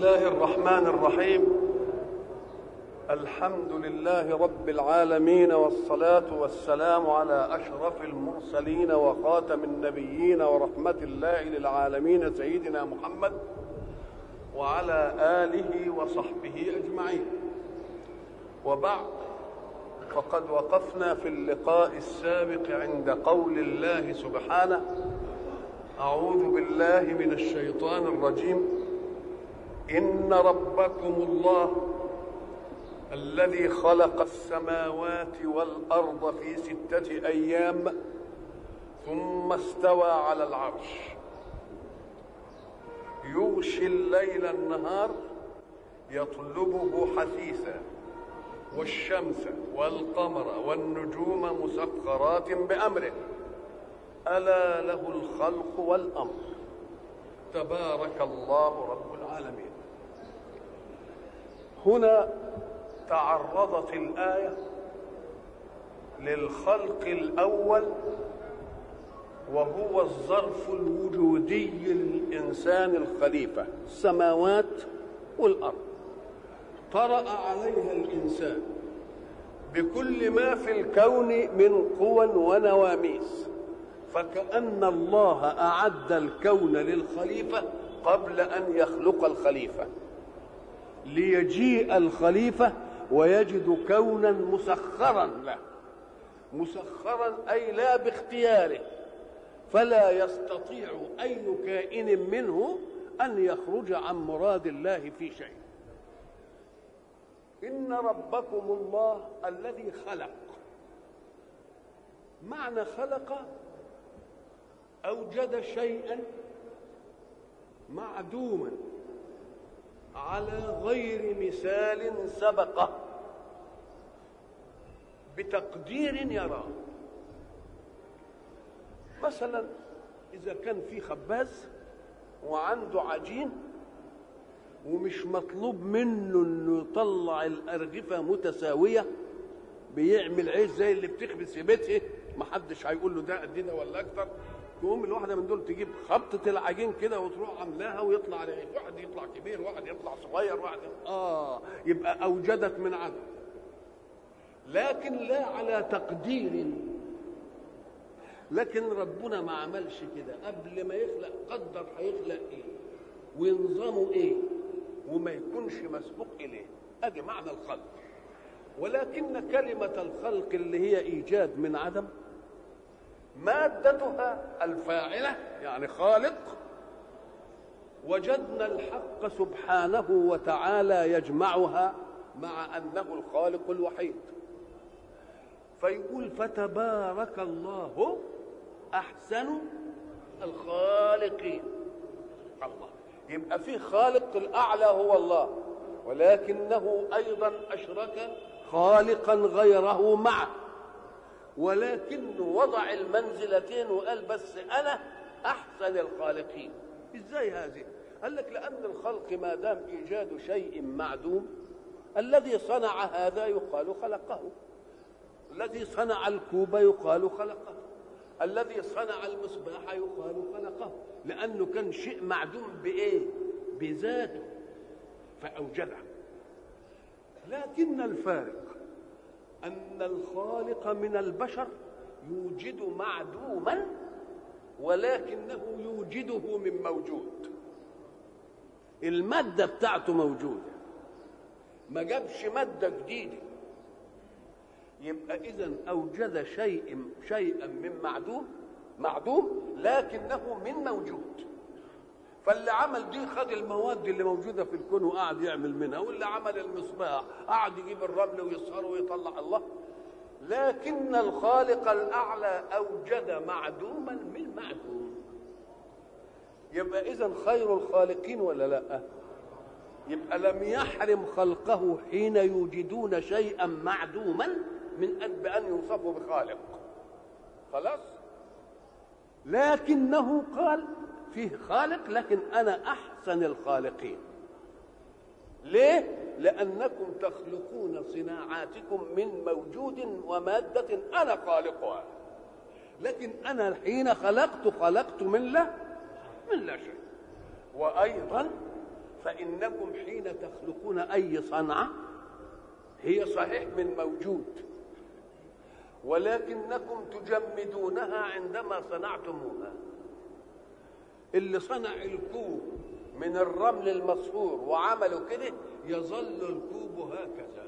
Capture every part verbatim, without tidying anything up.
الله الرحمن الرحيم. الحمد لله رب العالمين، والصلاة والسلام على أشرف المرسلين وخاتم النبيين ورحمة الله للعالمين سيدنا محمد وعلى آله وصحبه أجمعين. وبعد، فقد وقفنا في اللقاء السابق عند قول الله سبحانه: أعوذ بالله من الشيطان الرجيم. إن ربكم الله الذي خلق السماوات والأرض في ستة أيام ثم استوى على العرش يغشي الليل النهار يطلبه حثيثا والشمس والقمر والنجوم مسخرات بأمره ألا له الخلق والأمر تبارك الله رب العالمين. هنا تعرضت الآية للخلق الأول، وهو الظرف الوجودي للإنسان الخليفة، السماوات والأرض. طرأ عليها الإنسان بكل ما في الكون من قوى ونواميس، فكأن الله أعد الكون للخليفة قبل أن يخلق الخليفة، ليجيء الخليفة ويجد كونا مسخرا له، مسخرا أي لا باختياره، فلا يستطيع أي كائن منه أن يخرج عن مراد الله في شيء. إن ربكم الله الذي خلق، معنى خلق أوجد شيئا معدوما على غير مثال سبقه بتقدير يراه. مثلا إذا كان في خباز وعنده عجين ومش مطلوب منه انه يطلع الأرغفة متساوية، بيعمل عيش زي اللي بتخبز في بيته، محدش هيقول له ده قد ده ولا اكتر. تقوم الواحدة من دول تجيب خبطة العجين كده وتروح عاملاها ويطلع رغيف، واحد يطلع كبير واحد يطلع صغير واحد اه يبقى أوجدت من عدم، لكن لا على تقدير. لكن ربنا ما عملش كده، قبل ما يخلق قدر هيخلق ايه ونظامه ايه وما يكونش مسبوق اليه. ادي معنى الخلق. ولكن كلمة الخلق اللي هي ايجاد من عدم، مادتها الفاعلة يعني خالق، وجدنا الحق سبحانه وتعالى يجمعها مع أنه الخالق الوحيد، فيقول: فتبارك الله أحسن الخالقين. الله، يبقى في خالق الأعلى هو الله، ولكنه أيضا أشرك خالقا غيره معه، ولكنه وضع المنزلتين وقال: بس أنا أحسن الخالقين. إزاي هذه؟ قال لك: لأن الخلق ما دام إيجاد شيء معدوم، الذي صنع هذا يقال خلقه، الذي صنع الكوب يقال خلقه، الذي صنع المصباح يقال خلقه، لأنه كان شيء معدوم بإيه؟ بذاته فأوجده. لكن الفارق أن الخالق من البشر يوجد معدوما، ولكنه يوجده من موجود، المادة بتاعته موجودة، ما جابش مادة جديدة. يبقى إذن أوجد شيء شيئا من معدوم معدوم لكنه من موجود. فاللي عمل دي خد المواد اللي موجودة في الكون وقعد يعمل منها، واللي عمل المصباح قعد يجيب الرمل ويصهره ويطلع الله. لكن الخالق الأعلى أوجد معدوما من معدوم. يبقى إذن خير الخالقين ولا لا؟ يبقى لم يحرم خلقه حين يوجدون شيئا معدوما من أجل أن يوصفوا بخالق، خلاص. لكنه قال فيه خالق، لكن أنا أحسن الخالقين. ليه؟ لأنكم تخلقون صناعاتكم من موجود ومادة أنا خالقها، لكن أنا حين خلقت خلقت من لا من لا شيء. وأيضا فإنكم حين تخلقون أي صنعة هي صحيح من موجود، ولكنكم تجمدونها عندما صنعتموها. اللي صنع الكوب من الرمل المصفور وعمله كده يظل الكوب هكذا،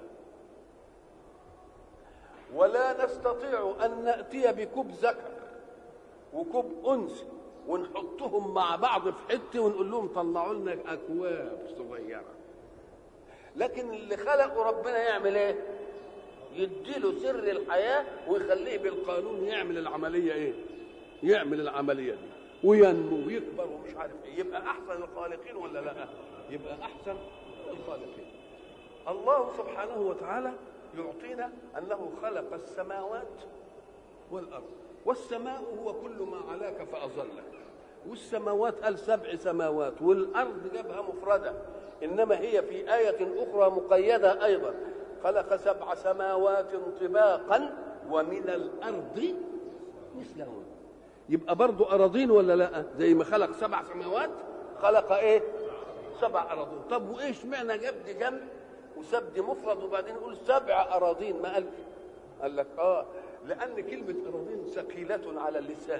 ولا نستطيع أن نأتي بكوب ذكر وكوب أنثى ونحطهم مع بعض في حته ونقول لهم طلعوا لنا أكواب صغيرة. لكن اللي خلقه ربنا يعمل ايه؟ يديله سر الحياة ويخليه بالقانون يعمل العملية ايه؟ يعمل العملية دي وينمو ويكبر ومش عارف ايه. يبقى احسن الخالقين ولا لا؟ يبقى احسن الخالقين. الله سبحانه وتعالى يعطينا انه خلق السماوات والارض، والسماء هو كل ما علاك فاظلك، والسماوات قال سبع سماوات، والارض جابها مفرده، انما هي في آية اخرى مقيدة ايضا، خلق سبع سماوات طباقا ومن الارض مثلهن. يبقى برضو اراضين ولا لا؟ زي ما خلق سبع سماوات خلق ايه؟ سبع اراضين. طب وايش معنى جاب دي جنب وساب دي مفرد وبعدين يقول سبع اراضين؟ ما قال قال لك اه لان كلمة اراضين ثقيلة على اللسان،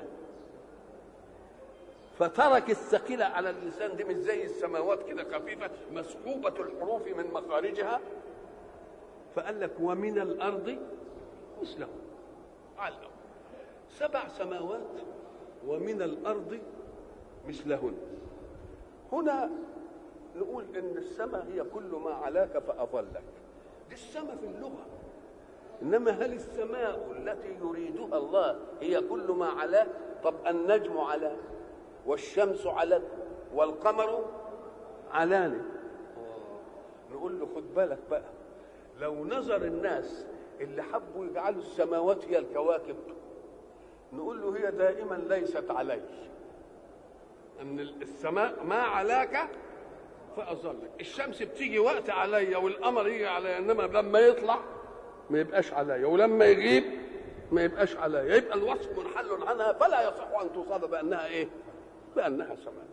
فترك الثقيلة على اللسان دي مش زي السماوات كده خفيفة مسحوبة الحروف من مخارجها، فقال لك ومن الأرض مثله. علم سبع سماوات ومن الأرض مثلهن. هنا نقول إن السماء هي كل ما علاك فأظلك، دي السماء في اللغة، إنما هل السماء التي يريدها الله هي كل ما علاك؟ طب النجم علاك والشمس علت والقمر علاني. نقول له خد بالك بقى، لو نظر الناس اللي حبوا يجعلوا السماوات هي الكواكب نقول له هي دائما ليست علي، ان السماء ما علاك فأظلك. الشمس بتيجي وقت عليا والقمر يجي عليا، انما لما يطلع ما يبقاش عليا ولما يغيب ما يبقاش عليا، يبقى الوصف منحل عنها فلا يصح ان توصف بانها ايه؟ بأنها سماء.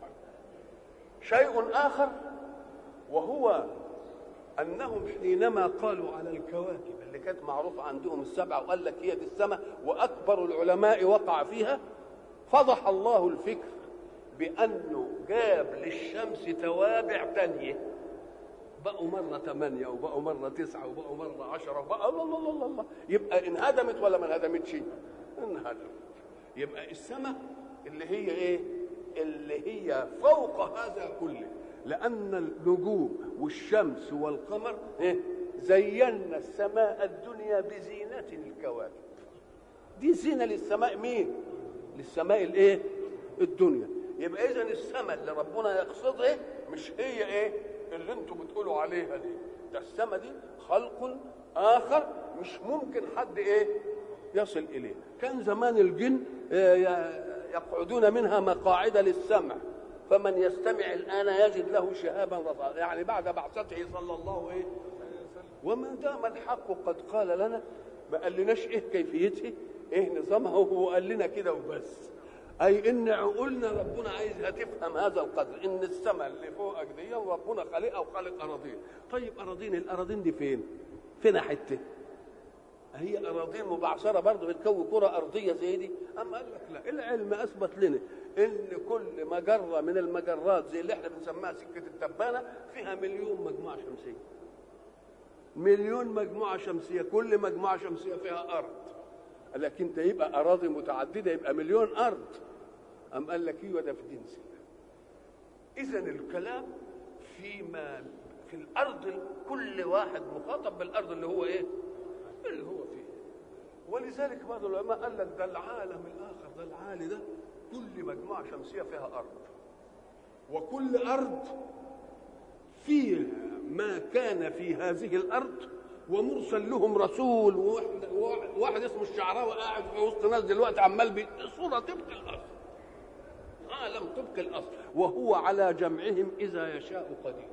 شيء آخر وهو أنهم حينما قالوا على الكواكب اللي كانت معروفة عندهم السبعة وقال لك هي دي السماء، وأكبر العلماء وقع فيها، فضح الله الفكر بأنه جاب للشمس توابع تانية، بقوا مرة ثمانية وبقوا مرة تسعة وبقوا مرة عشرة وبقوا الله الله الله الله. يبقى انهدمت ولا ما انهدمتش؟ انهدمت. يبقى السماء اللي هي ايه؟ اللي هي فوق هذا كله، لأن النجوم والشمس والقمر إيه؟ زينا السماء الدنيا بزينة الكواكب. دي زينة للسماء مين؟ للسماء الايه؟ الدنيا. يبقى إذن السماء اللي ربنا يقصدها مش هي ايه؟ اللي انتم بتقولوا عليها دي، ده السماء دي خلق آخر مش ممكن حد ايه؟ يصل إليه. كان زمان الجن إيه يقعدون منها مقاعد للسمع، فمن يستمع الآن يجد له شهابا رصاصا، يعني بعد بعثته صلى الله عليه وسلم. وما دام الحق قد قال لنا، ما قالناش ايه كيفيته ايه نظامها، هو قال لنا كده وبس، اي ان عقولنا ربنا عايزها تفهم هذا القدر، ان السماء اللي فوقك دي ربنا خالقها وخالق اراضين. طيب اراضين، الاراضين دي فين؟ فين حته؟ هي اراضين مبعثره برضه بتكون كره ارضيه زي دي؟ اما قال لك لا، العلم اثبت لنا ان كل مجره من المجرات زي اللي احنا بنسميها سكه التبانه فيها مليون مجموعه شمسيه. مليون مجموعه شمسيه، كل مجموعه شمسيه فيها ارض. قال لك انت يبقى اراضي متعدده يبقى مليون ارض. ام قال لك ايوه ده في جنس. اذا الكلام فيما في الارض، كل واحد مخاطب بالارض اللي هو ايه؟ اللي هو فيه. ولذلك بعض العلماء قال لك ده العالم الاخر، ده العالي ده كل مجموعه شمسيه فيها ارض، وكل ارض فيها ما كان في هذه الارض، ومرسل لهم رسول. وواحد, واحد اسمه الشعراوي قاعد في وسط ناس دلوقتي عمال بصوره طبق الاصل، عالم طبق الاصل، وهو على جمعهم اذا يشاء قدير.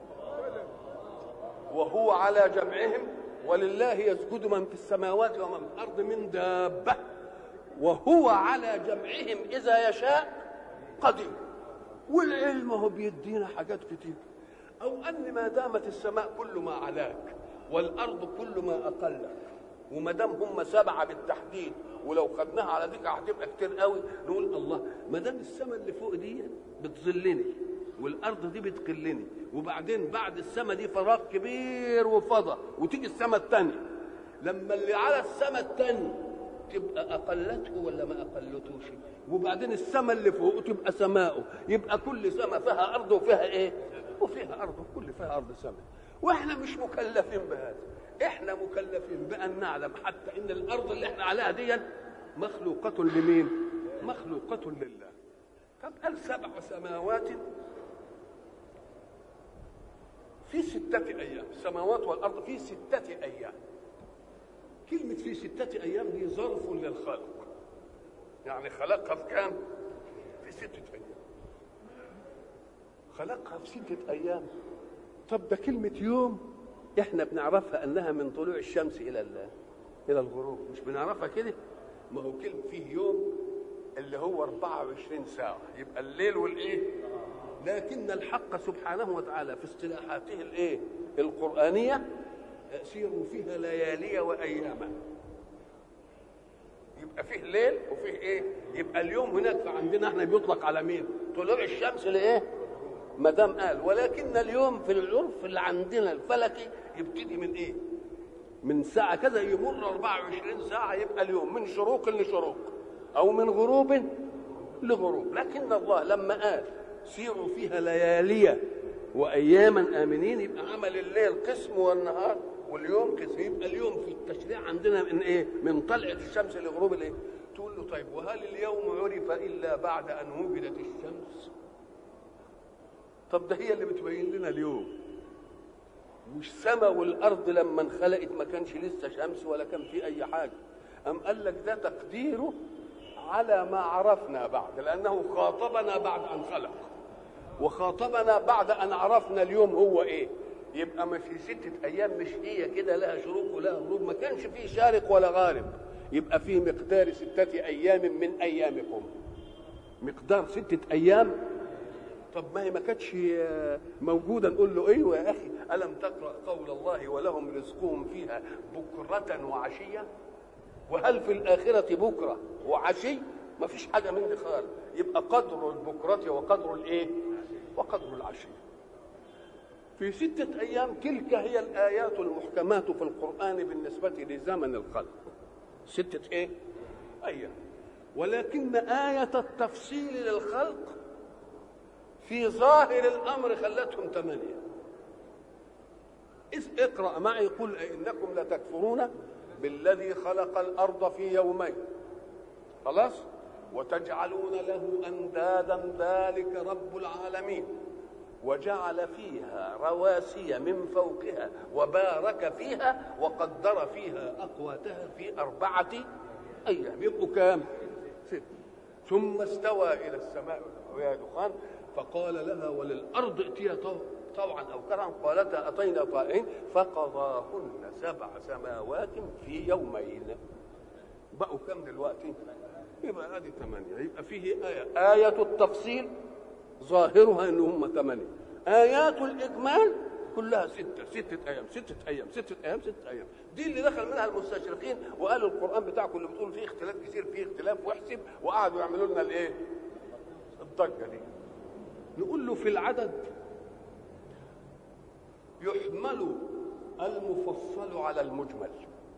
وهو على جمعهم، ولله يسجد من في السماوات ومن في الارض من دابه، وهو على جمعهم اذا يشاء قدير. والعلم هو بيدينا حاجات كتير. او ان ما دامت السماء كل ما علاك والارض كل ما اقلك، وما دام هم سبعه بالتحديد، ولو خدناها على ديك هتبقى كتير قوي، نقول الله ما دام السماء اللي فوق دي بتظلني والارض دي بتقلني، وبعدين بعد السماء دي فراغ كبير وفضى، وتيجي السماء الثانيه، لما اللي على السماء الثانيه تبقى اقلته ولا ما اقلتوش، وبعدين السماء اللي فوق تبقى سماؤه، يبقى كل سماء فيها ارض وفيها ايه؟ وفيها ارض، وكل فيها ارض سماء. واحنا مش مكلفين بهذا، احنا مكلفين بان نعلم حتى ان الارض اللي احنا عليها دي مخلوقة لمين؟ مخلوقة لله. طب قال سبع سماوات في ستة ايام، السماوات والارض في ستة ايام. كلمة في ستة ايام دي ظرف للخلق، يعني خلقها في كام؟ في ستة ايام. خلقها في ستة ايام. طب ده كلمة يوم احنا بنعرفها انها من طلوع الشمس الى الى الغروب، مش بنعرفها كده؟ ما هو كلمة فيه يوم اللي هو أربعة وعشرين ساعة، يبقى الليل والايه؟ لكن الحق سبحانه وتعالى في اصطلاحاته الايه؟ القرآنية سيروا فيها ليالي واياما. يبقى فيه ليل وفيه ايه؟ يبقى اليوم هناك فعندنا احنا بيطلق على مين؟ طلوع الشمس لايه؟ ما دام قال، ولكن اليوم في العرف اللي عندنا الفلكي يبتدي من ايه؟ من ساعة كذا يمر أربعة وعشرين ساعة، يبقى اليوم من شروق لشروق أو من غروب لغروب. لكن الله لما قال سيروا فيها ليالي وأياما آمنين، يبقى عمل الليل قسم والنهار واليوم قسم. يبقى اليوم في التشريع عندنا من ايه؟ من طلعة الشمس لغروب الايه؟ تقول له طيب وهل اليوم عرف إلا بعد أن وجدت الشمس؟ طب ده هي اللي بتبين لنا اليوم، مش السماء والارض لما انخلقت ما كانش لسه شمس ولا كان في اي حاجه. ام قال لك ده تقديره على ما عرفنا بعد، لانه خاطبنا بعد ان خلق، وخاطبنا بعد ان عرفنا اليوم هو ايه. يبقى ما في ستة ايام مش هي كده لها شروق ولها غروب، ما كانش فيه شارق ولا غارب، يبقى فيه مقدار ستة ايام من ايامكم، مقدار ستة ايام. طب ما هي ما كانتش موجوده، نقول له ايوه يا اخي، الم تقرا قول الله ولهم رزقهم فيها بكره وعشيه؟ وهل في الاخره بكره وعشي؟ ما فيش حاجه من دي خالص. يبقى قدر البكره وقدر الايه؟ وقدر العشي. في ستة ايام تلك هي الايات المحكمات في القران بالنسبه لزمن الخلق. ستة ايه؟ ايام. ولكن ايه التفصيل للخلق في ظاهر الامر خلتهم ثمانيه. إذ اقرأ معي قل إنكم لتكفرون بالذي خلق الأرض في يومين، خلاص، وتجعلون له أندادا ذلك رب العالمين، وجعل فيها رواسي من فوقها وبارك فيها وقدر فيها أقواتها في أربعة أيام. يبقوا كام؟ ست. ثم استوى إلى السماء وهي دخان فقال لها وللأرض ائتيا طوعا أو كرها قالتا أتينا طائعين فقضاهن سبع سماوات في يومين. بقوا كم دلوقتي؟ يبقى ادي ثمانية. يبقى فيه آية آية التفصيل ظاهرها ان هم ثمانية، آيات الإجمال كلها ستة ستة أيام ستة أيام ستة أيام ستة أيام. دي اللي دخل منها المستشرقين وقالوا القرآن بتاعكم اللي بتقول فيه اختلاف كثير، فيه اختلاف واحسب، وقعدوا يعملوا لنا الايه؟ الضجة دي. نقول له في العدد يحمل المفصل على المجمل،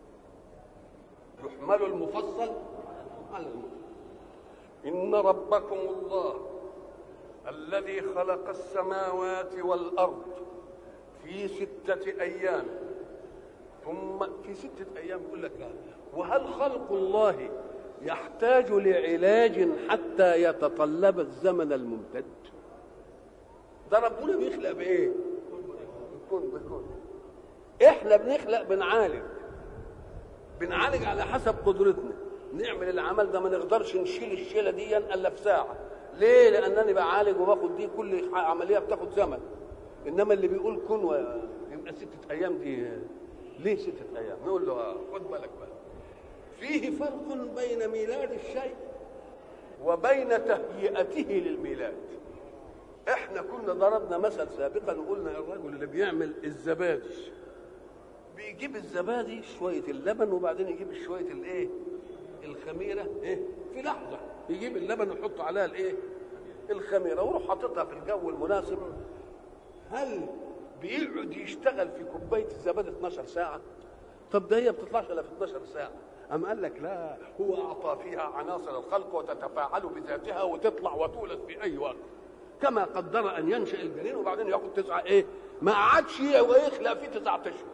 يحمل المفصل على المجمل. إن ربكم الله الذي خلق السماوات والأرض في ستة أيام ثم في ستة أيام. يقول لك وهل خلق الله يحتاج لعلاج حتى يتطلب الزمن الممتد؟ ده ربنا بيخلق بإيه؟ بكون بكون. إحنا بنخلق بنعالج بنعالج على حسب قدرتنا. نعمل العمل ده ما نقدرش نشيل الشيله دي الا في ساعه. ليه؟ لانني بعالج وباخد دي كل عمليه بتاخد زمن. انما اللي بيقول كن ويبقى ستة ايام دي ليه ستة ايام؟ نقول له خد بالك بقى، فيه فرق بين ميلاد الشيء وبين تهيئته للميلاد. احنا كنا ضربنا مثل سابقا وقلنا الرجل اللي بيعمل الزبادي بيجيب الزبادي شويه اللبن وبعدين يجيب شويه الايه الخميره ايه في لحظه، يجيب اللبن ويحط عليها الايه الخميره ويروح حاططها في الجو المناسب. هل بيقعد يشتغل في كوبايه الزبادي اتناشر ساعه؟ طب ده هي ما بتطلعش الا في اتناشر ساعه. أم قال لك لا، هو أعطى فيها عناصر الخلق وتتفاعل بذاتها وتطلع وتولد في أي وقت، كما قدر أن ينشأ الجنين وبعدين ياخد تسعة إيه؟ ما قعدش ويخلق فيه تسعة أشهر،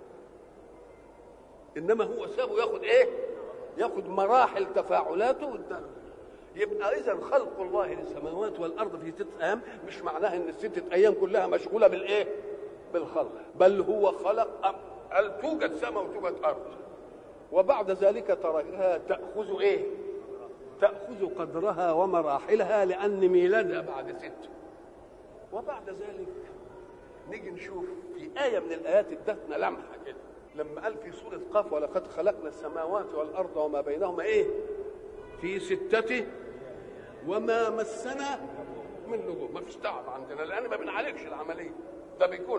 إنما هو سابه ياخد إيه؟ ياخد مراحل تفاعلاته. يبقى إذا خلق الله للسماوات والأرض في ستة أيام مش معناها إن الستة أيام كلها مشغولة بالإيه؟ بالخلق، بل هو خلق. هل توجد سماء وتوجد أرض، وبعد ذلك تركها تأخذ إيه؟ تأخذ قدرها ومراحلها لأن ميلادها بعد ست. وبعد ذلك نيجي نشوف في آية من الآيات ادتنا لمحة كده لما قال في سورة قاف ولقد خلقنا السماوات والأرض وما بينهما إيه؟ في ستة وما مسنا من لغوب. ما فيش تعب عندنا لأن ما بنعالجش العملية، ده بيكون.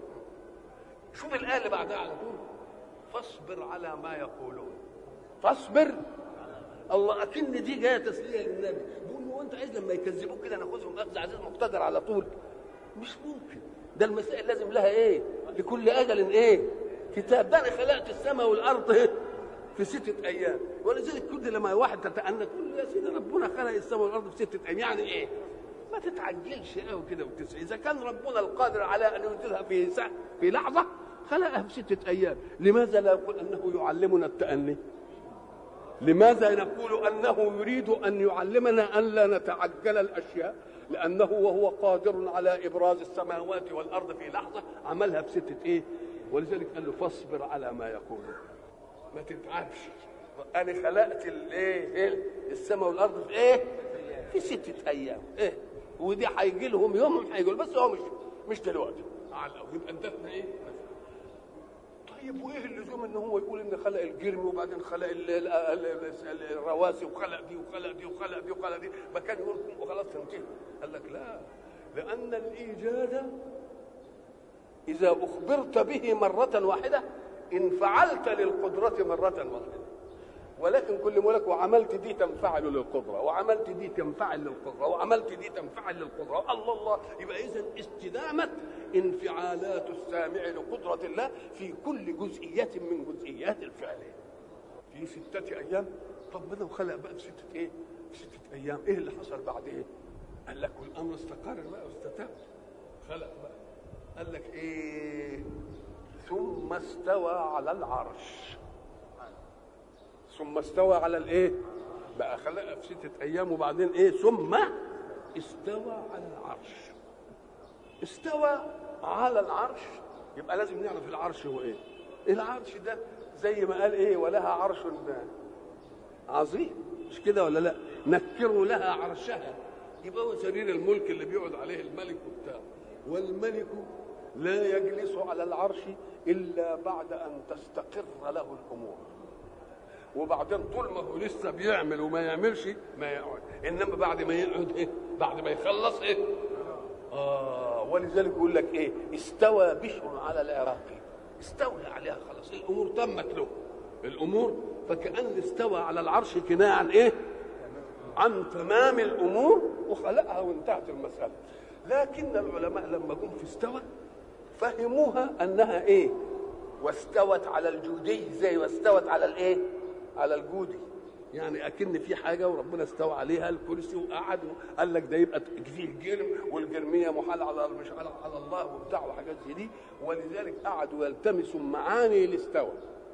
شوف الآية اللي بعدها على طول، فاصبر على ما يقولون. فاصبر، الله اكن دي جايه تسليه للنبي، بيقول له انت عايز لما يكذبوك كده ناخذهم اخذ عزيز مقتدر على طول؟ مش ممكن، ده المسائل لازم لها ايه؟ لكل اجل ايه؟ كتاب. ده انا خلقت السماء والارض في ستة ايام، ولذلك كل لما واحد تتأنى تقول له يا سيدي ربنا خلق السماء والارض في ستة ايام، يعني ايه؟ ما تتعجلش قوي كده وتسعى. اذا كان ربنا القادر على ان ينزلها في ساعة في لحظه خلقها في ستة أيام، لماذا لا نقول أنه يعلمنا التأني؟ لماذا نقول أنه يريد أن يعلمنا أن لا نتعجل الأشياء؟ لأنه وهو قادر على إبراز السماوات والأرض في لحظة عملها في ستة إيه؟ ولذلك قال له فاصبر على ما يقولون، ما تتعبش. أنا خلقت الإيه؟ السماء والأرض في إيه؟ في ستة أيام. إيه؟ ودي هيجي لهم يوم هيجي لهم، بس هو مش مش دلوقتي. على يبقى ادتنا إيه؟ طيب وايه اللزوم ان هو يقول ان خلق الجرم وبعدين خلق الرواسي وخلق دي وخلق دي وخلق دي وخلق دي، ما كان يقول وخلاص تنتهي؟ قال لك لا، لان الايجاد اذا اخبرت به مره واحده انفعلت للقدره مره واحده، ولكن كل ملك وعملت دي تنفعل للقدره وعملت دي تنفعل للقدره وعملت دي تنفعل للقدره. الله الله، يبقى اذا استدامه انفعالات السامع لقدره الله في كل جزئيه من جزئيات الفعل في ستة ايام. طب بدأ وخلق بقى في ستة ايه؟ في ستة ايام. ايه اللي حصل بعد ايه؟ قال لك والامر استقر بقى واستتب. خلق بقى قال لك ايه؟ ثم استوى على العرش. ثم استوى على الايه؟ بقى خلقها في ستة ايام وبعدين ايه؟ ثم استوى على العرش. استوى على العرش، يبقى لازم نعرف العرش هو ايه. العرش ده زي ما قال ايه؟ ولها عرش عظيم، مش كده ولا لا؟ نكروا لها عرشها، يبقى هو سرير الملك اللي بيقعد عليه الملك وبتاع. والملك لا يجلس على العرش الا بعد ان تستقر له الامور، وبعدين طول ما هو لسه بيعمل وما يعملش ما يقعد، انما بعد ما يقعد ايه؟ بعد ما يخلص ايه؟ اه ولذلك يقول لك ايه؟ استوى بشر على العراق، استولى عليها خلاص، الامور تمت له الامور. فكأن استوى على العرش كناية عن ايه؟ عن تمام الامور، وخلقها وانتهت المسألة. لكن العلماء لما جم في استوى فهموها انها ايه؟ واستوت على الجودي، زي واستوت على الايه؟ على الجودي، يعني اكن في حاجه وربنا استوى عليها الكرسي وقعد. قال لك ده يبقى فيه جرم، والجرميه محال على مش على الله وبتاع وحاجات زي دي. ولذلك قعدوا يلتمسوا معاني الاستوى،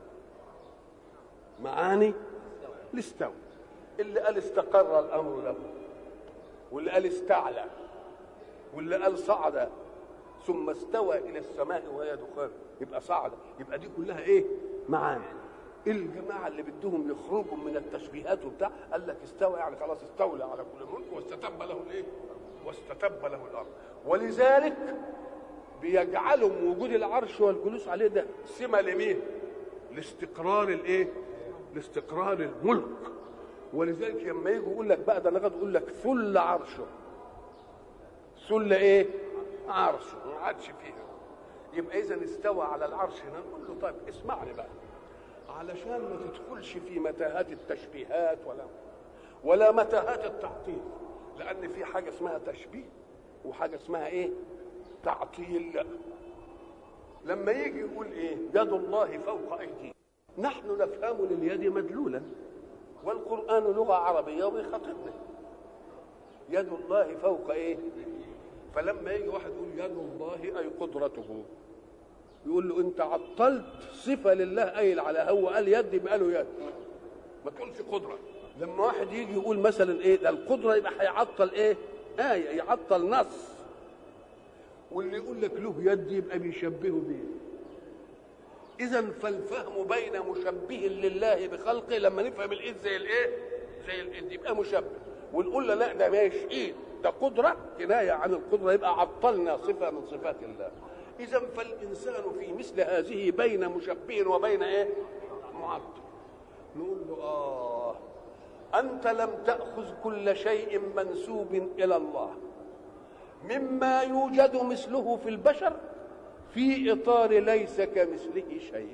معاني الاستوى. اللي قال استقر الامر له، واللي قال استعلى، واللي قال صعد ثم استوى الى السماء وهي دخان، يبقى صعد. يبقى دي كلها ايه؟ معاني. الجماعه اللي بدهم يخرجوا من التشبيهات وبتاع قال لك استوى يعني خلاص استولى على كل ملك واستتب له الايه؟ واستتب له الامر. ولذلك بيجعلوا وجود العرش والجلوس عليه ده سمه لمين؟ لاستقرار الايه؟ لاستقرار الملك. ولذلك لما يجي يقول لك بقى ده نقد يقول لك ثل عرشه، ذل ايه؟ عرشه، ما عادش فيها. يبقى اذا استوى على العرش هنا. نقول له طيب اسمعني بقى، علشان ما تدخلش في متاهات التشبيهات ولا ولا متاهات التعطيل، لان في حاجه اسمها تشبيه وحاجه اسمها ايه؟ تعطيل. لما يجي يقول ايه؟ يد الله فوق ايدينا، نحن نفهم لليد مدلولا، والقران لغه عربيه وبيخاطبنا. يد الله فوق ايه؟ فلما يجي واحد يقول يد الله اي قدرته، يقول له انت عطلت صفه لله قايل على هو قال يد يبقى له يد، ما تقولش قدره. لما واحد يجي يقول مثلا ايه ده القدره، يبقى هيعطل ايه؟ ايه يعطل نص. واللي يقول لك له يد يبقى بيشبهه بيه. اذا فالفهم بين مشبه لله بخلقه، لما نفهم الايد زي الايه؟ زي الايد يبقى مشبه، ونقول له لا ده مش ايد ده قدره، كنايه عن القدره، يبقى عطلنا صفه من صفات الله. اذا فالانسان في مثل هذه بين مشبه وبين ايه؟ معطل. نقول له اه انت لم تاخذ كل شيء منسوب الى الله مما يوجد مثله في البشر في اطار ليس كمثله شيء.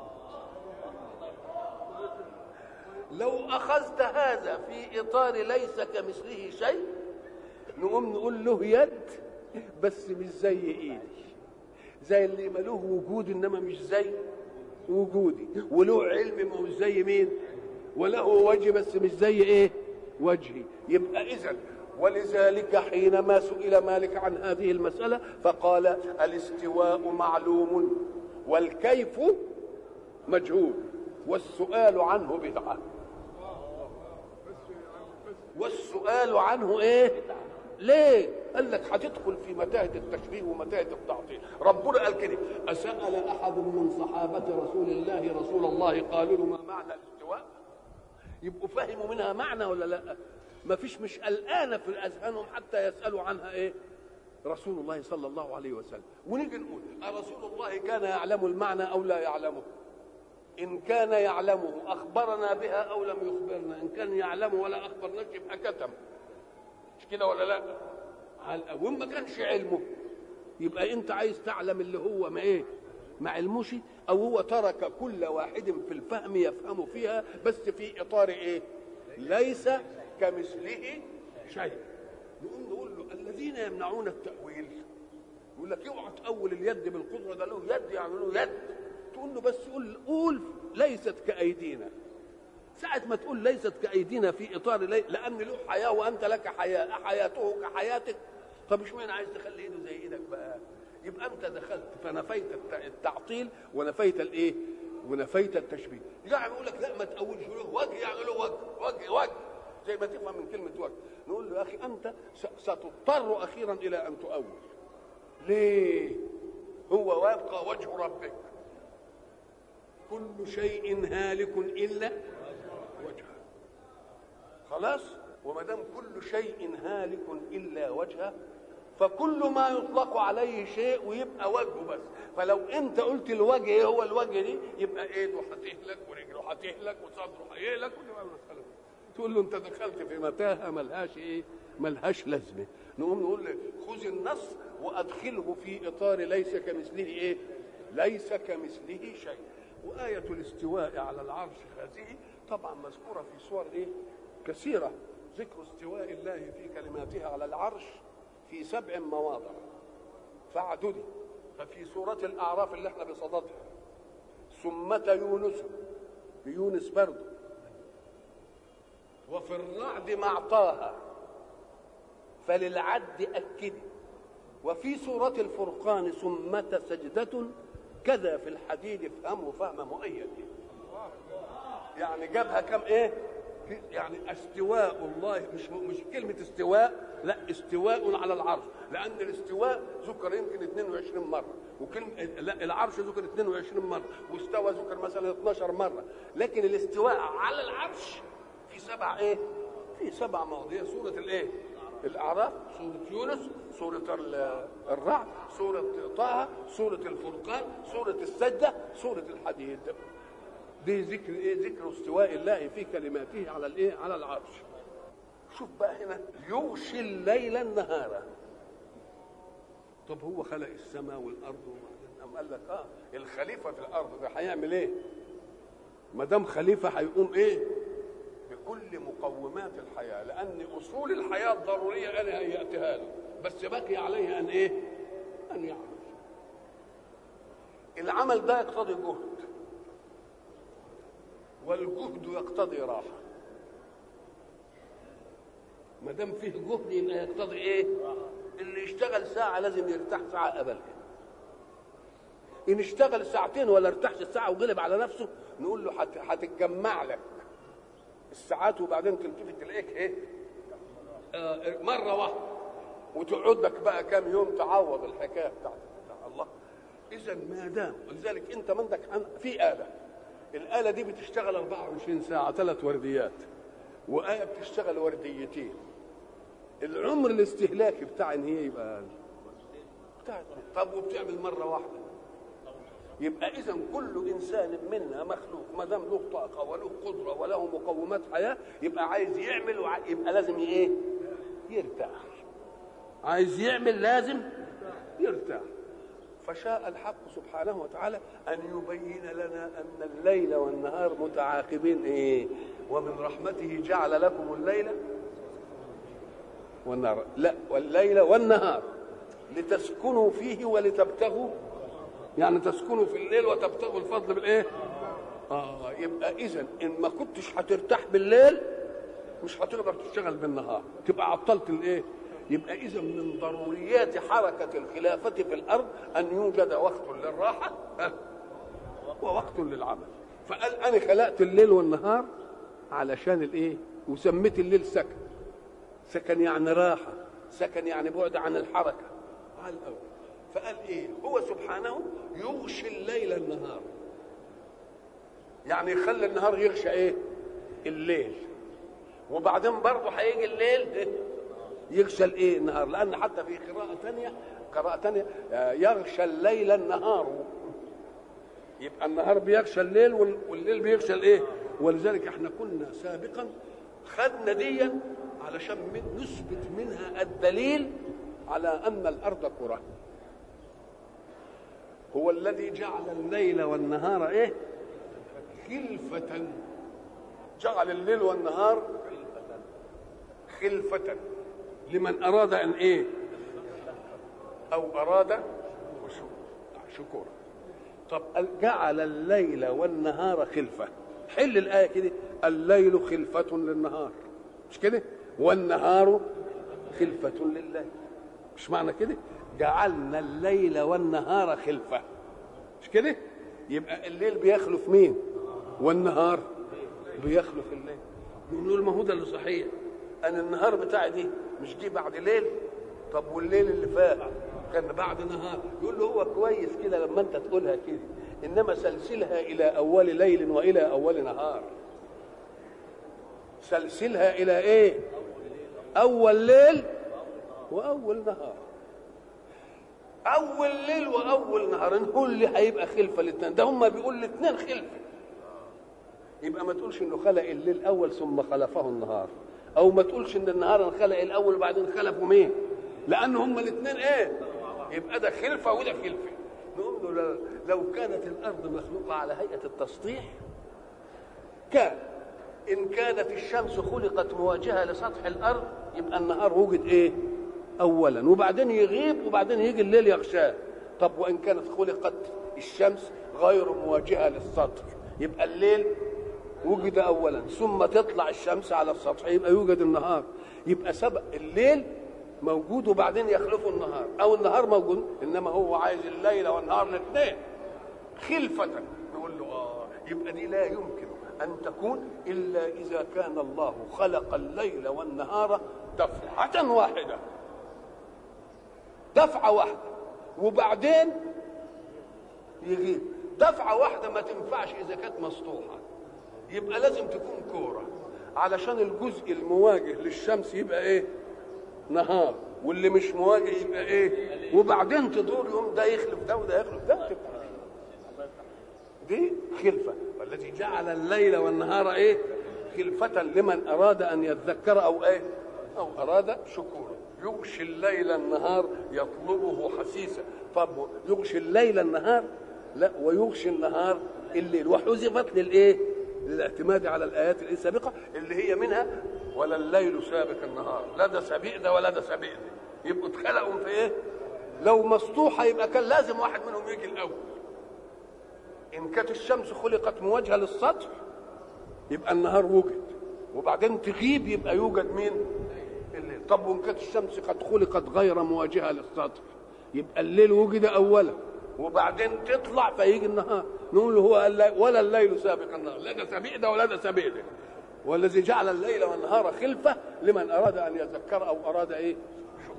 لو اخذت هذا في اطار ليس كمثله شيء، نقوم نقول له يد بس مش زي ايدي، زي اللي ما له وجود انما مش زي وجودي، وله علم ما هو زي مين، وله وجه بس مش زي ايه؟ وجهي. يبقى اذا ولذلك حينما سئل مالك عن هذه المسألة فقال الاستواء معلوم والكيف مجهول والسؤال عنه بدعة. والسؤال عنه ايه؟ ليه؟ قال لك هتدخل في متاهة التشبيه ومتاهة التعطيل. ربنا قال كده: أسأل أحد من صحابة رسول الله رسول الله قالوا له ما معنى الاستواء؟ يبقوا فهموا منها معنى ولا لا؟ ما فيش، مش قلقانة في أذهانهم حتى يسألوا عنها ايه؟ رسول الله صلى الله عليه وسلم. ونيجي نقول أرسول الله كان يعلم المعنى أو لا يعلمه؟ إن كان يعلمه أخبرنا بها أو لم يخبرنا، إن كان يعلمه ولا أخبرناش يبقى كتم، مش كده ولا لا؟ وما كانش علمه يبقى أنت عايز تعلم اللي هو ما إيه؟ ما علموش، أو هو ترك كل واحد في الفهم يفهم فيها بس في إطار إيه؟ ليس كمثله شيء. نقول نقول له الذين يمنعون التأويل يقول لك اوعى تأول اليد بالقدرة، ده له يد يعني له يد. تقول له بس قول قول ليست كأيدينا. ساعة ما تقول ليست كأيدينا في إطار لي... لأن له حياة وأنت لك حياة، أحياته كحياتك؟ طب مش معنى عايز تخلي إيده زي إيدك بقى؟ يبقى أنت دخلت فنفيت التعطيل ونفيت الإيه؟ ونفيت التشبيه. يعني يقول لك لا ما تقولش له وجه يعني له وجه وجه وجه زي ما تفهم من كلمة وجه. نقول له يا أخي أنت ستضطر أخيرا إلى أن تؤول. ليه؟ هو ويبقى وجه ربك كل شيء هالك إلا وجهه. خلاص؟ وما دام كل شيء هالك إلا وجهه فكل ما يطلق عليه شيء ويبقى وجهه بس. فلو أنت قلت الوجه إيه هو الوجه دي، يبقى إيده هتهلك ورجله هتهلك وصدره هيهلك وتبقى المسألة. تقول له أنت دخلت في متاهة ملهاش إيه؟ ملهاش لازمة. نقوم نقول له خذ النص وأدخله في إطار ليس كمثله إيه؟ ليس كمثله شيء. وآية الاستواء على العرش هذه طبعا مذكورة في صور ايه؟ كثيرة. ذكر استواء الله في كلماتها على العرش في سبع مواضع فاعددي. ففي سورة الأعراف اللي احنا بصددها، ثمة يونس في يونس برضه، وفي الرعد معطاها فللعد أكدي، وفي سورة الفرقان ثمة سجدة كذا في الحديد افهمه فهم مؤيد. يعني جابها كم ايه؟ يعني استواء الله، مش مش كلمه استواء، لا استواء على العرش، لان الاستواء ذكر يمكن اثنين وعشرين مره، وكلمه لا العرش ذكر اثنين وعشرين مره، واستوى ذكر مثلا اثناشر مره، لكن الاستواء على العرش في سبع ايه؟ في سبع مواضيع. سوره الايه؟ الأعراف، سورة يونس، سورة الرعد، سورة طه، سورة الفرقان، سورة السجدة، سورة الحديد. دي ذكر ايه؟ ذكر استواء الله في كلماته على الايه؟ على العرش. شوف بقى هنا يغشي الليل النهار، طب هو خلق السماء والارض وبعدين قام قال لك اه الخليفه في الارض ده هيعمل ايه؟ ما دام خليفه هيقوم ايه؟ بكل مقومات الحياه، لان اصول الحياه الضروريه انا هياتها له، بس بقي عليه ان ايه؟ ان يعمل. العمل ده يقتضي جهد، والجهد يقتضي راحه. ما دام فيه جهد يبقى يقتضي ايه؟ اللي يشتغل ساعه لازم يرتاح ساعه قبلها. ان اشتغل ساعتين ولا ارتاحش الساعه وغلب على نفسه نقول له هتتجمع لك الساعات وبعدين تلتفت تلاقيك ايه؟ آه مره واحده وتقعد لك بقى كام يوم تعوض الحكايه بتاعتك. الله. اذا ما دام، ولذلك انت عندك في اله، الاله دي بتشتغل أربعة وعشرين ساعه ثلاث ورديات، وايه بتشتغل ورديتين. العمر الاستهلاكي بتاع ان هي يبقى بتاع طب وبتعمل مره واحده. يبقى اذا كل انسان منا مخلوق ما دام له طاقه وله قدره وله مقومات حياه يبقى عايز يعمل وع... يبقى لازم ايه؟ يرتاح. عايز يعمل لازم يرتاح. فشاء الحق سبحانه وتعالى ان يبين لنا ان الليل والنهار متعاقبين ايه؟ ومن رحمته جعل لكم الليل والنهار، لا والليل والنهار لتسكنوا فيه ولتبتغوا، يعني تسكنوا في الليل وتبتغوا الفضل بالايه؟ اه يبقى اذا ان ما كنتش هترتاح بالليل مش هتقدر تشتغل بالنهار، تبقى عطلت الايه؟ يبقى اذا من ضروريات حركه الخلافه في الارض ان يوجد وقت للراحه ووقت للعمل. فقال انا خلقت الليل والنهار علشان الايه؟ وسميت الليل سكن. سكن يعني راحه، سكن يعني بعد عن الحركه على الاول. فقال ايه؟ هو سبحانه يغشي الليل النهار، يعني يخلي النهار يغشى ايه؟ الليل، وبعدين برضه هيجي الليل يغشى الايه؟ النهار. لان حتى في قراءه ثانيه قراءه ثانيه يغشى الليل النهار، يبقى النهار بيغشى الليل والليل بيغشى الايه؟ ولذلك احنا كنا سابقا خدنا دي علشان نثبت منها الدليل على ان الارض كره. هو الذي جعل الليل والنهار ايه؟ خلفة. جعل الليل والنهار خلفة لمن اراد ان ايه؟ او اراد شكورا. طب جعل الليل والنهار خلفة، حل الآية كده، الليل خلفة للنهار، مش كده؟ والنهار خلفة لله، مش معنى كده؟ جعلنا الليل والنهار خلفة، مش كده؟ يبقى الليل بيخلف مين؟ والنهار بيخلف الليل. نقول ما هو ده اللي صحيح، أنا النهار بتاعي دي مش جه بعد ليل، طب والليل اللي فات كان بعد نهار. يقول له هو كويس كده لما أنت تقولها كده، إنما سلسلها إلى أول ليل وإلى أول نهار. سلسلها إلى إيه؟ أول ليل وأول نهار. أول ليل وأول نهار نقول اللي هيبقى خلفة الاثنين، ده هم بيقول الاثنين خلفة. يبقى ما تقولش إنه خلق الليل أول ثم خلفه النهار، أو ما تقولش إن النهار خلق الأول وبعدين خلفه مين؟ لأن هم الاثنين إيه؟ يبقى ده خلفة وده خلفة. نقول له لو كانت الأرض مخلوقة على هيئة التسطيح كان إن كانت الشمس خلقت مواجهة لسطح الأرض يبقى النهار وجد إيه؟ أولا، وبعدين يغيب وبعدين يجي الليل يغشاه. طب وإن كانت خلقت الشمس غير مواجهة للسطح يبقى الليل وجد أولا ثم تطلع الشمس على السطح يبقى يوجد النهار. يبقى سبق الليل موجود وبعدين يخلفه النهار، أو النهار موجود، إنما هو عايز الليل والنهار الاثنين خلفة. نقول له آه يبقى دي لا يمكن أن تكون إلا إذا كان الله خلق الليل والنهار دفعة واحدة، دفعة واحدة، وبعدين يغيب. دفعة واحدة ما تنفعش إذا كانت مسطوحة، يبقى لازم تكون كورة علشان الجزء المواجه للشمس يبقى إيه؟ نهار، واللي مش مواجه يبقى إيه؟ وبعدين تدور يوم ده يخلف ده وده يخلف ده. دي خلفة. والذي جعل الليل والنهار ايه؟ خلفة لمن اراد ان يذكر او ايه؟ او اراد شكورا. يغشي الليل النهار يطلبه حثيثا. طب يغشي الليل النهار؟ لا، ويغشي النهار الليل، وحذفت للايه؟ للاعتماد على الايات السابقه اللي هي منها ولا الليل سابق النهار، لا ده سابق ده ولا ده سابق ده، يبقوا اتخلقوا في ايه؟ لو مسطوحه يبقى كان لازم واحد منهم يجي الاول. ان كانت الشمس خلقت مواجهه للسطح يبقى النهار وجد، وبعدين تغيب يبقى يوجد مين؟ الليل. طب وان كانت الشمس قد خلقت غير مواجهه للسطح يبقى الليل وجد اولا وبعدين تطلع فيجي النهار. نقول هو الليل ولا الليل سابق النهار، لا ده سابق ده ولا ده سابق ده. والذي جعل الليل والنهار خلفه لمن اراد ان يذكر او اراد ايه؟ شكر.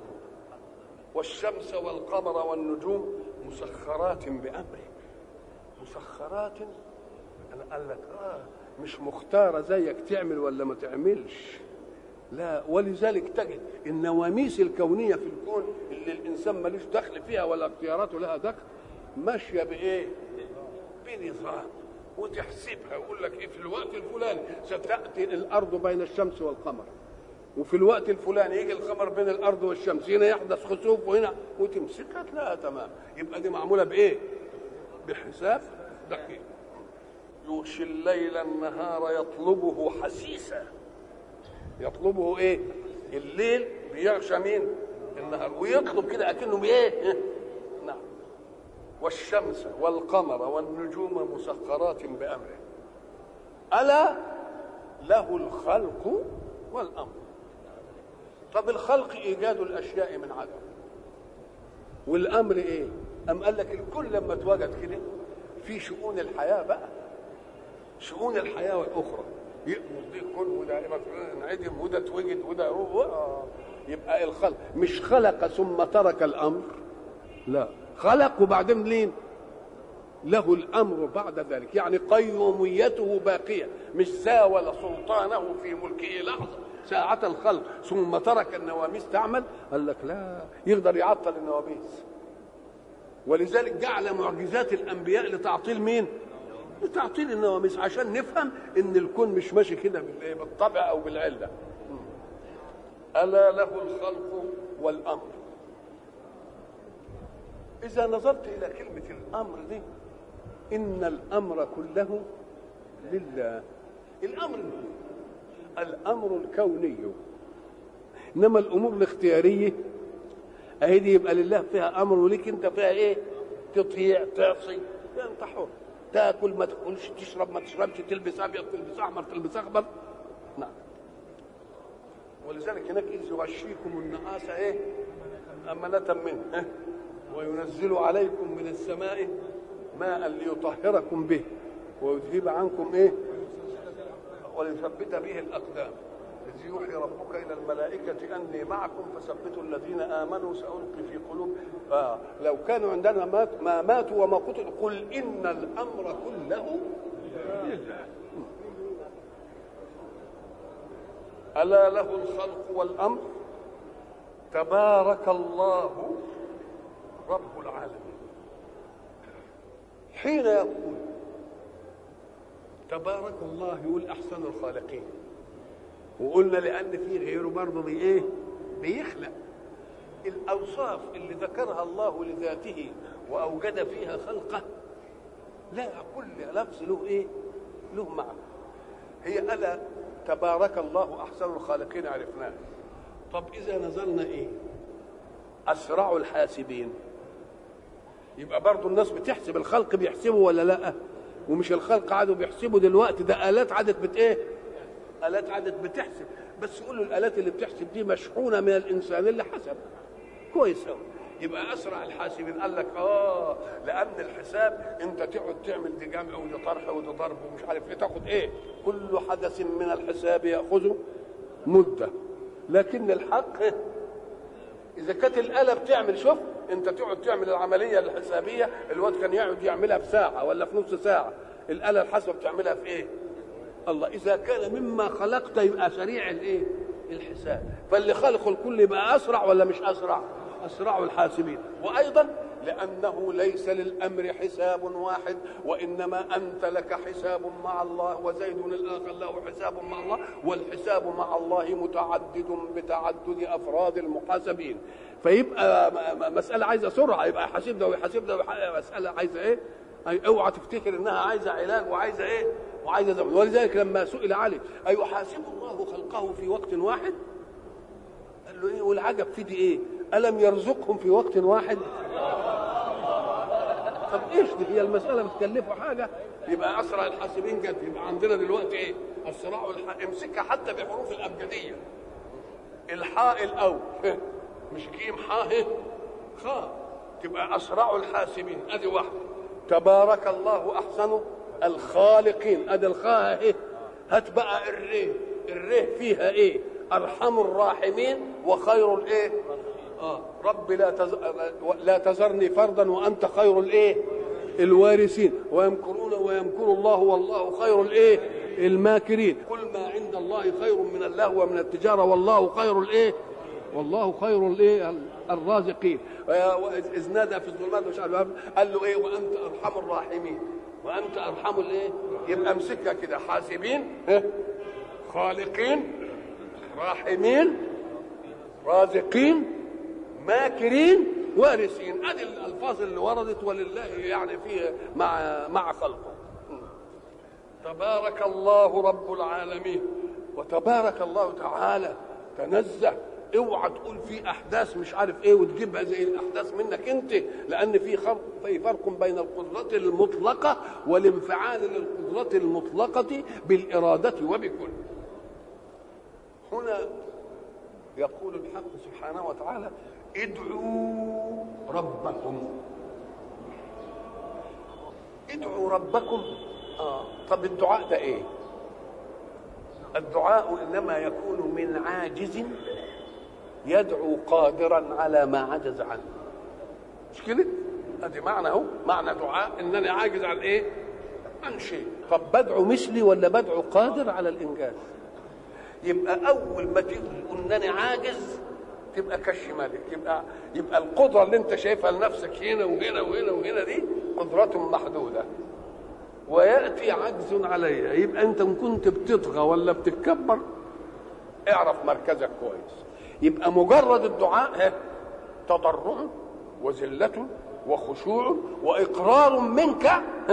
والشمس والقمر والنجوم مسخرات بامره. مسخرات، انا قال لك اه مش مختاره زيك تعمل ولا ما تعملش، لا. ولذلك تجد النواميس الكونيه في الكون اللي الانسان ملوش دخل فيها ولا اختياراته لها دخل ماشيه بايه؟ بنظام، وتحسبها ويقول لك ايه في الوقت الفلاني ستاتي الارض بين الشمس والقمر، وفي الوقت الفلاني يجي القمر بين الارض والشمس، هنا يحدث خسوف وهنا، وتمسكها تلاقيها تمام. يبقى دي معموله بايه؟ بحساب دقيق. يغشي الليل النهار يطلبه حثيثا. يطلبه ايه؟ الليل بيغشى مين؟ النهار، ويطلب كده اكنه بايه؟ نعم. والشمس والقمر والنجوم مسخرات بامره الا له الخلق والامر. طب الخلق ايجاد الاشياء من عدم، والامر ايه؟ ام قال لك الكل لما اتوجد كده في شؤون الحياه بقى، شؤون الحياه والاخرى، يأمر دي كن وده انعدم وده اتوجد وده آه. يبقى الخلق مش خلق ثم ترك الامر، لا، خلق وبعدين لين له الامر بعد ذلك، يعني قيوميته باقيه، مش زاول سلطانه في ملكه لحظه ساعه الخلق ثم ترك النواميس تعمل. قال لك لا، يقدر يعطل النواميس. ولذلك جعل معجزات الانبياء لتعطيل مين؟ لتعطيل النواميس، عشان نفهم ان الكون مش ماشي كده بالطبع او بالعله. الا له الخلق والامر. اذا نظرت الى كلمه الامر دي، ان الامر كله لله. الامر الامر الكوني، انما الامور الاختياريه اهي دي يبقى لله فيها امر، وليك انت فيها ايه؟ تطيع تعصي، انت حر، تاكل ما تاكلش، تشرب ما تشربش، تلبس ابيض تلبس احمر تلبس اخضر. نعم. ولذلك هناك اذ يغشيكم النعاس ايه؟ امنه منه، وينزل عليكم من السماء ماء ليطهركم به ويذهب عنكم ايه؟ وليثبت به الاقدام. إذ يوحي ربك إلى الملائكة أني معكم فثبتوا الذين آمنوا سألقي في قلوب آه. لو كانوا عندنا مات ما ماتوا وما قتلوا قل إن الأمر كله لله. ألا له الخلق والأمر تبارك الله رب العالمين. حين يقول تبارك الله يقول أحسن الخالقين، وقلنا لأن فيه غيره برضه بإيه؟ بيخلق. الأوصاف اللي ذكرها الله لذاته وأوجد فيها خلقه لا كل لفظ له إيه؟ له معنى. هي ألا تبارك الله أحسن الخالقين عرفناه. طب إذا نظرنا إيه؟ أسرع الحاسبين، يبقى برضه الناس بتحسب، الخلق بيحسبوا ولا لأ؟ ومش الخلق عادوا بيحسبوا دلوقتي، ده آلات عادت بت إيه؟ آلات عادت بتحسب، بس يقولوا الآلات اللي بتحسب دي مشحونة من الإنسان اللي حسب. كويس أوي. يبقى أسرع الحاسبين. قال لك آه لأن الحساب أنت تقعد تعمل دي جمع ودي طرح ودي ضرب ومش عارف إيه، تاخد إيه؟ كل حدث من الحساب يأخذ مدة، لكن الحق إذا كانت الآلة بتعمل، شوف أنت تقعد تعمل العملية الحسابية، الواد كان يقعد يعملها في ساعة ولا في نص ساعة، الآلة الحاسبة بتعملها في إيه؟ الله. إذا كان مما خلقت يبقى سريع الإيه؟ الحساب. فاللي خلق الكل يبقى أسرع ولا مش أسرع؟ أسرع الحاسبين. وأيضا لأنه ليس للأمر حساب واحد، وإنما أنت لك حساب مع الله، وزيد الآخر له حساب مع الله، والحساب مع الله متعدد بتعدد أفراد المحاسبين. فيبقى مسألة عايزة سرعة، يبقى حاسب ده ويحاسب ده، مسألة عايزة إيه؟ اوعى تفتكر إنها عايزة علاج وعايزة إيه؟ وعايزة زمن. ولذلك لما سئل علي أيحاسب الله خلقه في وقت واحد؟ قال له إيه؟ والعجب في دي إيه؟ ألم يرزقهم في وقت واحد؟ طب ايش دي؟ هي المساله بتكلفه حاجه؟ يبقى اسرع الحاسبين جد. يبقى عندنا دلوقتي ايه؟ اسرع الح... امسكها حتى بحروف الابجديه. الحاء الاول مش جيم حاء خاء، تبقى اسرع الحاسبين. ادي واحده. تبارك الله احسن الخالقين، ادي الخاء ايه؟ هات بقى الري، الري فيها ايه؟ ارحم الراحمين وخير الايه؟ اه رب لا تز... لا تذرني فردا وانت خير الايه؟ الوارثين. ويمكرون ويمكر الله والله خير الايه؟ الماكرين. كل ما عند الله خير من اللهو ومن التجاره والله خير الايه؟ والله خير الايه؟ الرازقين. اذ نادى في الظلمات مش عارف قال له ايه؟ وانت ارحم الراحمين، وانت ارحم الايه؟ يبقى امسكها كده، حاسبين، خالقين، راحمين، رازقين، ماكرين، وارثين. ادي الالفاظ اللي وردت، ولله يعني فيه مع مع خلقه. تبارك الله رب العالمين. وتبارك الله تعالى تنزه. اوعى تقول في احداث مش عارف ايه وتجيبها زي الاحداث منك انت، لان في فرق في فرق بين القدرة المطلقة والانفعال للقدرة المطلقة بالإرادة وبكل. هنا يقول الحق سبحانه وتعالى ادعوا ربكم. ادعوا ربكم. آه. طب الدعاء ده ايه؟ الدعاء انما يكون من عاجز يدعو قادرا على ما عجز عنه. مش كده؟ ادي معنى اهو، معنى دعاء انني عاجز عن ايه؟ عن شيء. طب بدعو مثلي ولا بدعو قادر على الانجاز؟ يبقى اول ما تقول انني عاجز تبقى كش مالك. يبقى يبقى القدره اللي انت شايفها لنفسك هنا وهنا وهنا وهنا دي قدرة محدوده، وياتي عجز عليها. يبقى انت ان كنت بتطغى ولا بتتكبر اعرف مركزك كويس. يبقى مجرد الدعاء تضرع وذلة وخشوع واقرار منك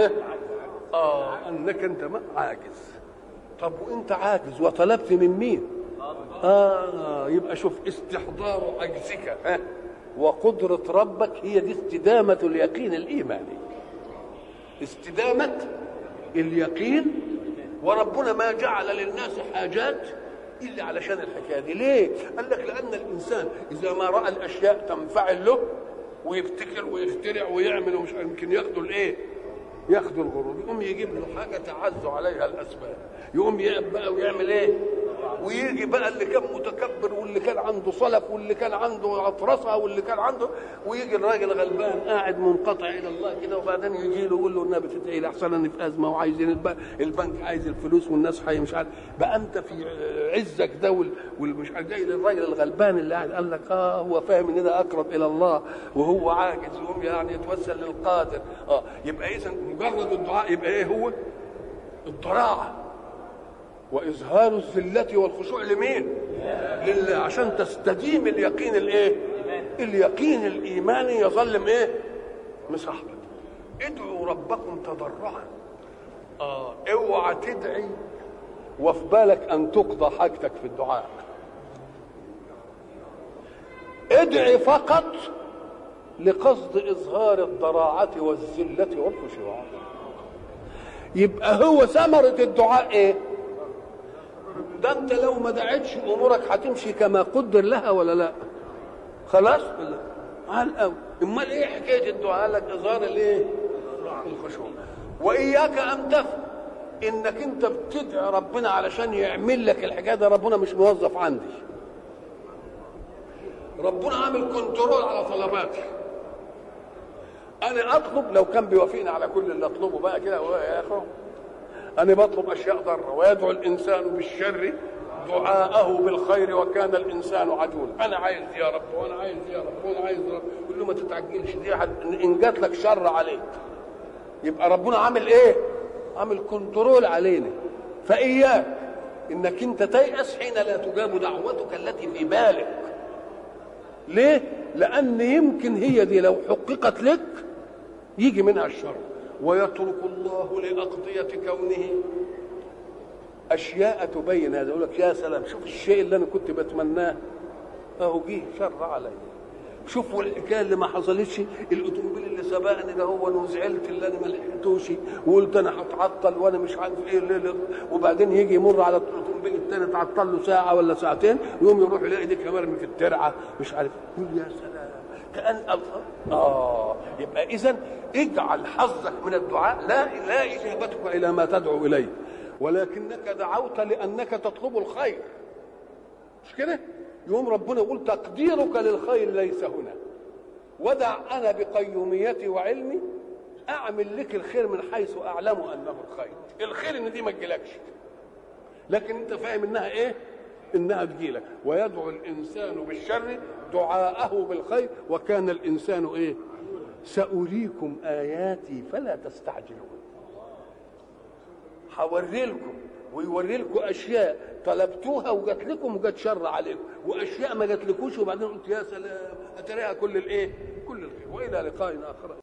اه انك انت عاجز. طب وانت عاجز وطلبت من مين؟ آه يبقى شوف استحضار عجزك ها وقدرة ربك هي دي استدامة اليقين الإيماني، استدامة اليقين. وربنا ما جعل للناس حاجات إلا علشان الحكاية دي. ليه؟ قال لك لأن الإنسان إذا ما رأى الأشياء تنفعل له ويبتكر ويخترع ويعمل ومش يمكن ياخدوا الإيه؟ ياخدوا الغرور، يقوم يجيب له حاجة تعز عليها الأسباب، يقوم يبقى ويعمل إيه؟ ويجي بقى اللي كان متكبر واللي كان عنده صلف واللي كان عنده عطرسه واللي كان عنده، ويجي الراجل غلبان قاعد منقطع الى الله كده، وبعدين يجي له يقول له النبي تدعي لي احسن اني في ازمه وعايزين البنك عايز الفلوس والناس حي مش عارف بقى انت في عزك ده والمش عارف. جاي للراجل الغلبان اللي قاعد قال لك اه هو فاهم ان ده اقرب الى الله وهو عاجز، يقوم يعني يتوسل للقادر. اه يبقى اذا مجرد الدعاء يبقى ايه هو؟ الضراعه واظهار الذله والخشوع لمين؟ لله، عشان تستديم اليقين الايه؟ اليقين الايماني يظل ايه؟ مصاحبك. ادعوا ربكم تضرعا. اه اوعى تدعي وفي بالك ان تقضى حاجتك في الدعاء. ادعي فقط لقصد اظهار الضراعه والذله والخشوع. يبقى هو ثمره الدعاء ايه؟ ده انت لو ما دعيتش امورك هتمشي كما قدر لها ولا لا؟ خلاص؟ لا على الاول. امال ايه حكايه الدعاء؟ لك اظهار الايه؟ الخشوع. واياك ان تفهم انك انت بتدعي ربنا علشان يعمل لك الحكايه ده. ربنا مش موظف عندي، ربنا عامل كنترول على طلباتي. انا اطلب لو كان بيوافقني على كل اللي اطلبه بقى كده يا اخو، أنا بطلب أشياء ضارة، ويدعو الإنسان بالشر دعاءه بالخير وكان الانسان عجولا. انا عايز يا رب وانا عايز يا رب وانا عايز يا رب. كل ما تتعجلش دي ان جات لك شر عليك. يبقى ربنا عامل ايه؟ عامل كنترول علينا. فاياك انك انت تيأس حين لا تجاب دعوتك التي في بالك. ليه؟ لان يمكن هي دي لو حققت لك يجي منها الشر. ويترك الله لأقضية كونه أشياء تبين هذا. يقول لك يا سلام شوف الشيء اللي أنا كنت بتمناه أهو جه شر علي. شوفوا الحكاية اللي ما حصلتش، الأوتوموبيل اللي سبقني ده هو وزعلت اللي أنا ما لحقتوش وقلت أنا هتعطل وأنا مش عارف إيه اللي. وبعدين يجي يمر على الأوتوموبيل الثاني تعطل له ساعة ولا ساعتين يقوم يروح يلاقي ديك مرمي في الترعة مش عارف. يقول يا سلام كأن الله. آه يبقى إذن اجعل حظك من الدعاء لا لا إجابتك إلى ما تدعو إليه، ولكنك دعوت لأنك تطلب الخير. مش كده؟ يوم ربنا يقول تقديرك للخير ليس هنا، ودع أنا بقيوميتي وعلمي أعمل لك الخير من حيث أعلم أنه الخير. الخير إن دي ما تجيلكش، لكن أنت فاهم إنها إيه؟ إنها تجيلك. ويدعو الإنسان بالشر دعاءه بالخير وكان الإنسان إيه؟ سأريكم آياتي فلا تستعجلون. هوري لكم ويوري لكم أشياء طلبتوها وجات لكم وجات شر عليكم، وأشياء ما جات لكوش وبعدين قلت يا سلام أتريها كل الإيه؟ كل الخير. وإلى لقاء آخر.